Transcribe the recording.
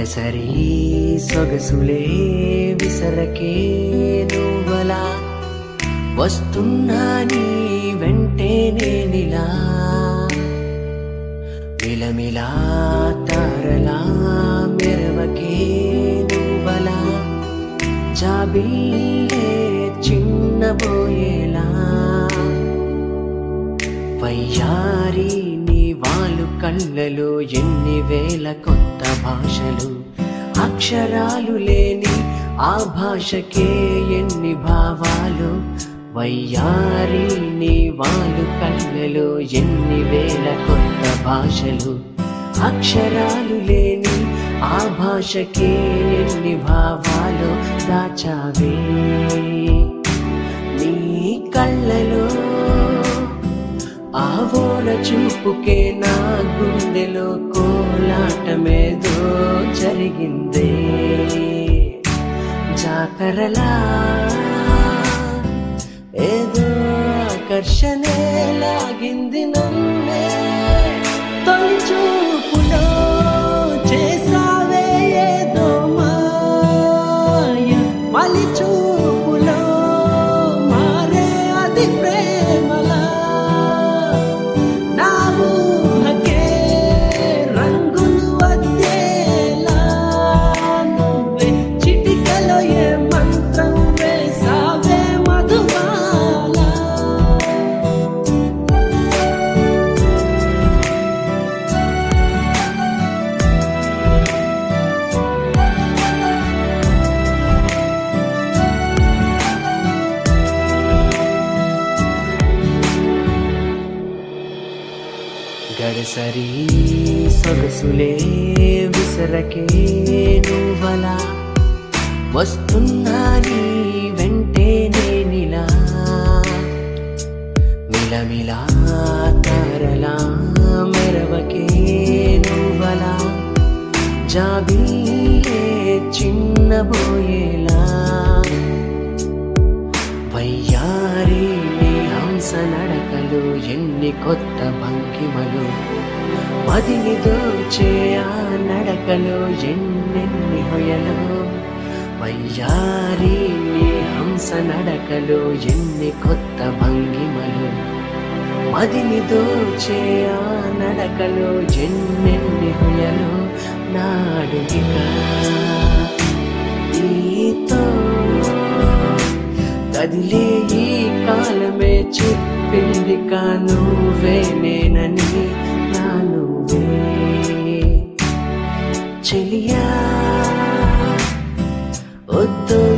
గడసరి సొగసులే విసరకే నువ్వలా వస్తున్నా నీ వెంటే నేనిలా మిలమిలా తారలా మెరవకే నువ్వలా జాబిల్లే చిన్నబోయేలా వయ్యారి నీ వాళ్ళు కళ్ళలో ఎన్ని వేల కొత్త భాషలు అక్షరాలు లేని ఆ భాషకే ఎన్ని భావాలు వయ్యారి నీ వాళ్ళు కళ్ళలో ఎన్ని వేల కొత్త భాషలు అక్షరాలు లేని ఆ భాషకే ఎన్ని భావాలు దాచావే నీ కళ్ళలో ఆవోర చూపుకే నా గుండెలో కోలాటమేదో జరిగిందే జాతరలా ఏదో ఆకర్షణే లాగింది నన్నే తొలి చూపులో చేసావే ఏదో మాయ మలి చూపులో మారే అది ప్రేమలా నా ఊహకే రంగులు వద్దేలా నువ్వే చిటికలో ఏ మంత్రం వేసావే మధుమాల గడసరి సొగసులే విసరకే నువ్వలా వస్తున్నా నీ వెంటే నేనిలా మిలమిలా తారలా మెరవకే నువ్వలా జాబిల్లే చిన్నబోయేలా వయ్యారి నీ హంస నడకలు ఎన్ని కొత్త భంగిమలు మదిని దోచే ఆ నడకలు ఎన్నెన్ని హొయలు వయ్యారి నీ హంస నడకలు ఎన్ని కొత్త భంగిమలు మదిని దోచే ఆ నడకలు ఎన్నెన్ని హొయలు నాడుగిగా నీతో కదిలే ఈ కాలమే చెప్పింది కా నువ్వే నేనని నా నువ్వే చెలియా వద్దు